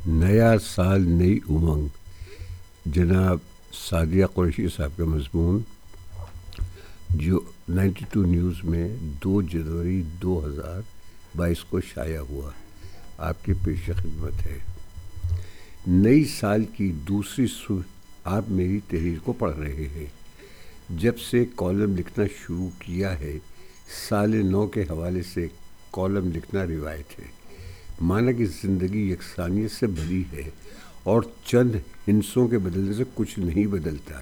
نیا سال نئی امنگ، جناب سعدیہ قریشی صاحب کا مضمون جو 92 نیوز میں 2 جنوری 2022 کو شائع ہوا، آپ کے پیش خدمت ہے۔ نئی سال کی دوسری صبح آپ میری تحریر کو پڑھ رہے ہیں۔ جب سے کالم لکھنا شروع کیا ہے، سال نو کے حوالے سے کالم لکھنا روایت ہے، مانا کہ زندگی یکسانیت سے بھری ہے اور چند ہندسوں کے بدلنے سے کچھ نہیں بدلتا۔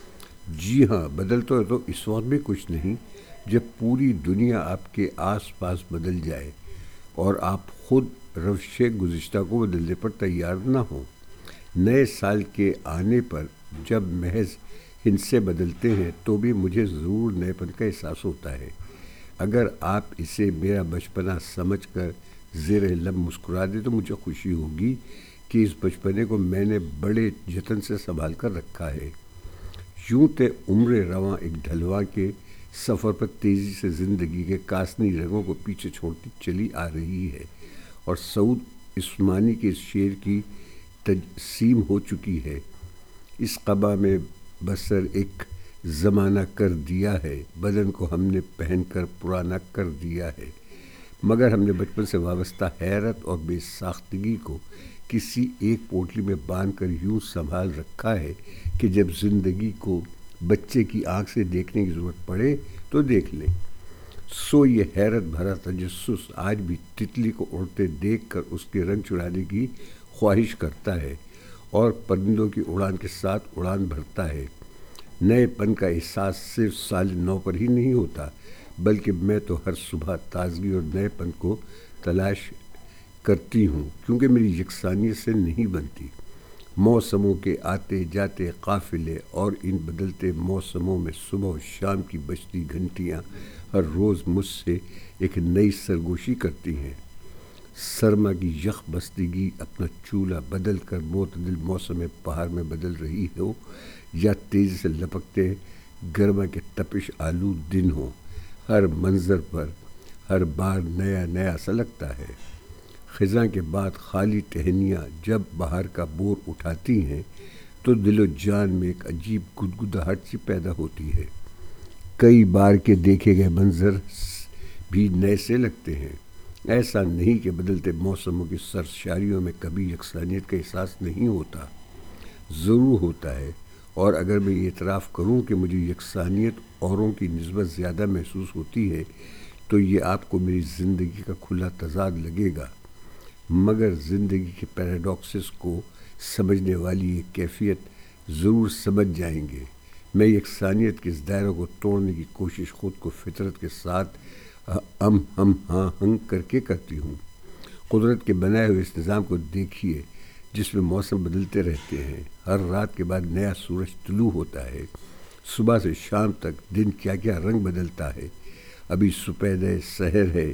جی ہاں، بدلتا ہے تو اس وقت بھی کچھ نہیں جب پوری دنیا آپ کے آس پاس بدل جائے اور آپ خود روش گزشتہ کو بدلنے پر تیار نہ ہوں۔ نئے سال کے آنے پر جب محض ہندسے بدلتے ہیں تو بھی مجھے ضرور نئے پن کا احساس ہوتا ہے۔ اگر آپ اسے میرا بچپنا سمجھ کر زیر لب مسکرا دیں تو مجھے خوشی ہوگی کہ اس بچپنے کو میں نے بڑے جتن سے سنبھال کر رکھا ہے۔ یوں تے عمر رواں ایک ڈھلواں کے سفر پر تیزی سے زندگی کے کاسنی رنگوں کو پیچھے چھوڑتی چلی آ رہی ہے اور سعود عثمانی کے اس شعر کی تجسیم ہو چکی ہے۔ اس قبا میں بسر ایک زمانہ کر دیا ہے، بدن کو ہم نے پہن کر پرانا کر دیا ہے، مگر ہم نے بچپن سے وابستہ حیرت اور بے ساختگی کو کسی ایک پوٹلی میں باندھ کر یوں سنبھال رکھا ہے کہ جب زندگی کو بچے کی آنکھ سے دیکھنے کی ضرورت پڑے تو دیکھ لیں۔ سو یہ حیرت بھرا تجسس آج بھی تتلی کو اڑتے دیکھ کر اس کے رنگ چڑھانے کی خواہش کرتا ہے اور پرندوں کی اڑان کے ساتھ اڑان بھرتا ہے۔ نئے پن کا احساس صرف سال نو پر ہی نہیں ہوتا، بلکہ میں تو ہر صبح تازگی اور نئے پن کو تلاش کرتی ہوں، کیونکہ میری یکسانیت سے نہیں بنتی۔ موسموں کے آتے جاتے قافلے اور ان بدلتے موسموں میں صبح و شام کی بجتی گھنٹیاں ہر روز مجھ سے ایک نئی سرگوشی کرتی ہیں۔ سرما کی یخ بستگی اپنا چولہا بدل کر معتدل موسم بہار میں بدل رہی ہو یا تیزی سے لپکتے گرما کے تپش آلود دن ہو، ہر منظر پر ہر بار نیا نیا سا لگتا ہے۔ خزاں کے بعد خالی ٹہنیاں جب بہار کا بور اٹھاتی ہیں تو دل و جان میں ایک عجیب گدگداہٹ سی پیدا ہوتی ہے۔ کئی بار کے دیکھے گئے منظر بھی نئے سے لگتے ہیں۔ ایسا نہیں کہ بدلتے موسموں کی سرشاریوں میں کبھی یکسانیت کا احساس نہیں ہوتا، ضرور ہوتا ہے، اور اگر میں یہ اعتراف کروں کہ مجھے یکسانیت اوروں کی نسبت زیادہ محسوس ہوتی ہے تو یہ آپ کو میری زندگی کا کھلا تضاد لگے گا، مگر زندگی کے پیراڈاکسز کو سمجھنے والی یہ کیفیت ضرور سمجھ جائیں گے۔ میں یکسانیت کے اس دائروں کو توڑنے کی کوشش خود کو فطرت کے ساتھ ہم آہنگ کر کے کرتی ہوں۔ قدرت کے بنائے ہوئے اس نظام کو دیکھیے جس میں موسم بدلتے رہتے ہیں، ہر رات کے بعد نیا سورج طلوع ہوتا ہے، صبح سے شام تک دن کیا کیا رنگ بدلتا ہے۔ ابھی سپید سحر ہے،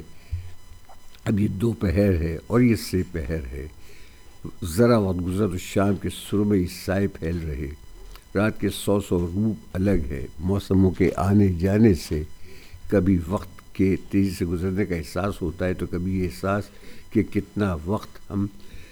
اب یہ دوپہر ہے اور یہ سے پہر ہے۔ ذرا وقت گزرا تو شام کے سرمئی سائے پھیل رہے، رات کے 100 روپ الگ ہے۔ موسموں کے آنے جانے سے کبھی وقت کے تیزی سے گزرنے کا احساس ہوتا ہے تو کبھی یہ احساس کہ کتنا وقت ہم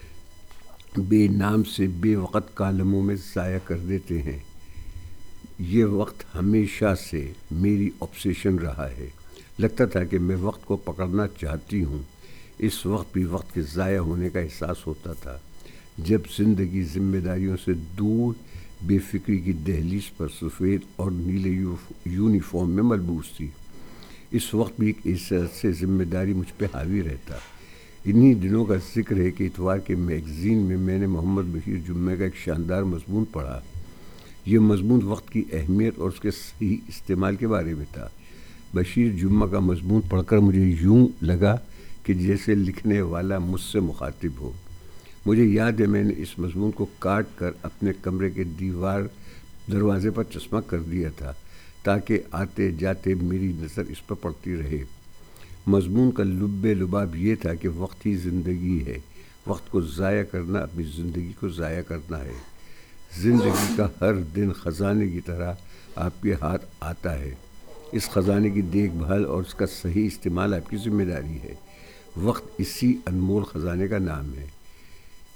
بے نام سے بے وقت کالموں میں ضائع کر دیتے ہیں۔ یہ وقت ہمیشہ سے میری آبسیشن رہا ہے۔ لگتا تھا کہ میں وقت کو پکڑنا چاہتی ہوں۔ اس وقت بھی وقت کے ضائع ہونے کا احساس ہوتا تھا جب زندگی ذمہ داریوں سے دور بے فکری کی دہلیز پر سفید اور نیلے یونیفارم میں ملبوس تھی۔ اس وقت بھی ایک عزت سے ذمہ داری مجھ پہ حاوی رہتا۔ انہی دنوں کا ذکر ہے کہ اتوار کے میگزین میں نے محمد بشیر جمعہ کا ایک شاندار مضمون پڑھا۔ یہ مضمون وقت کی اہمیت اور اس کے صحیح استعمال کے بارے میں تھا۔ بشیر جمعہ کا مضمون پڑھ کر مجھے یوں لگا کہ جیسے لکھنے والا مجھ سے مخاطب ہو۔ مجھے یاد ہے میں نے اس مضمون کو کاٹ کر اپنے کمرے کے دروازے پر چسپاں کر دیا تھا تاکہ آتے جاتے میری نظر اس پر پڑتی رہے۔ مضمون کا لب لباب یہ تھا کہ وقت ہی زندگی ہے، وقت کو ضائع کرنا اپنی زندگی کو ضائع کرنا ہے۔ زندگی کا ہر دن خزانے کی طرح آپ کے ہاتھ آتا ہے۔ اس خزانے کی دیکھ بھال اور اس کا صحیح استعمال آپ کی ذمہ داری ہے۔ وقت اسی انمول خزانے کا نام ہے۔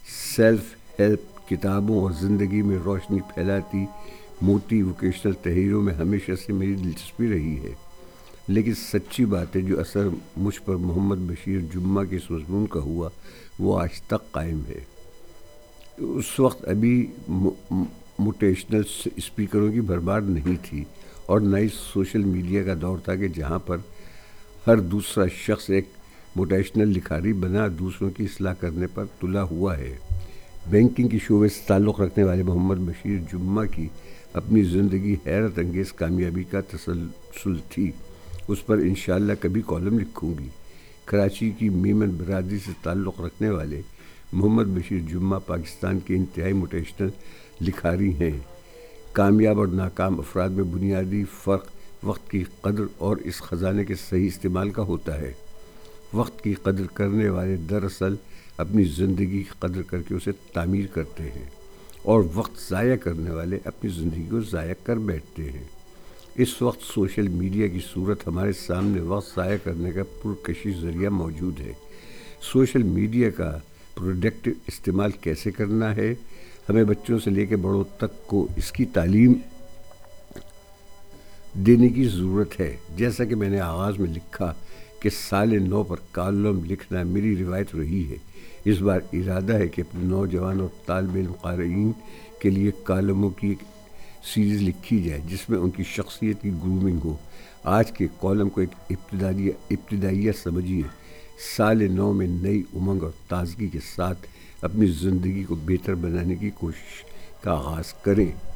سیلف ہیلپ کتابوں اور زندگی میں روشنی پھیلاتی موٹی ووکیشنل تحریروں میں ہمیشہ سے میری دلچسپی رہی ہے، لیکن سچی بات ہے جو اثر مجھ پر محمد بشیر جمعہ کے اس مضمون کا ہوا وہ آج تک قائم ہے۔ اس وقت ابھی موٹیشنل اسپیکروں کی بھرمار نہیں تھی اور نہ ہی سوشل میڈیا کا دور تھا کہ جہاں پر ہر دوسرا شخص ایک موٹیشنل لکھاری بنا دوسروں کی اصلاح کرنے پر تلا ہوا ہے۔ بینکنگ کی شعبے سے تعلق رکھنے والے محمد بشیر جمعہ کی اپنی زندگی حیرت انگیز کامیابی کا تسلسل تھی۔ اس پر انشاءاللہ کبھی کالم لکھوں گی۔ کراچی کی میمن برادری سے تعلق رکھنے والے محمد بشیر جمعہ پاکستان کے انتہائی موٹیشنل لکھاری ہیں۔ کامیاب اور ناکام افراد میں بنیادی فرق وقت کی قدر اور اس خزانے کے صحیح استعمال کا ہوتا ہے۔ وقت کی قدر کرنے والے دراصل اپنی زندگی کی قدر کر کے اسے تعمیر کرتے ہیں، اور وقت ضائع کرنے والے اپنی زندگی کو ضائع کر بیٹھتے ہیں۔ اس وقت سوشل میڈیا کی صورت ہمارے سامنے وقت ضائع کرنے کا پرکشش ذریعہ موجود ہے۔ سوشل میڈیا کا پروڈکٹیو استعمال کیسے کرنا ہے، ہمیں بچوں سے لے کے بڑوں تک کو اس کی تعلیم دینے کی ضرورت ہے۔ جیسا کہ میں نے آغاز میں لکھا کہ سال نو پر کالم لکھنا میری روایت رہی ہے، اس بار ارادہ ہے کہ اپنے نوجوان اور طالب علم قارئین کے لیے کالموں کی ایک سیریز لکھی جائے جس میں ان کی شخصیت کی گرومنگ ہو۔ آج کے کالم کو ایک ابتدائیہ سمجھیے۔ سال نو میں نئی امنگ اور تازگی کے ساتھ اپنی زندگی کو بہتر بنانے کی کوشش کا آغاز کریں۔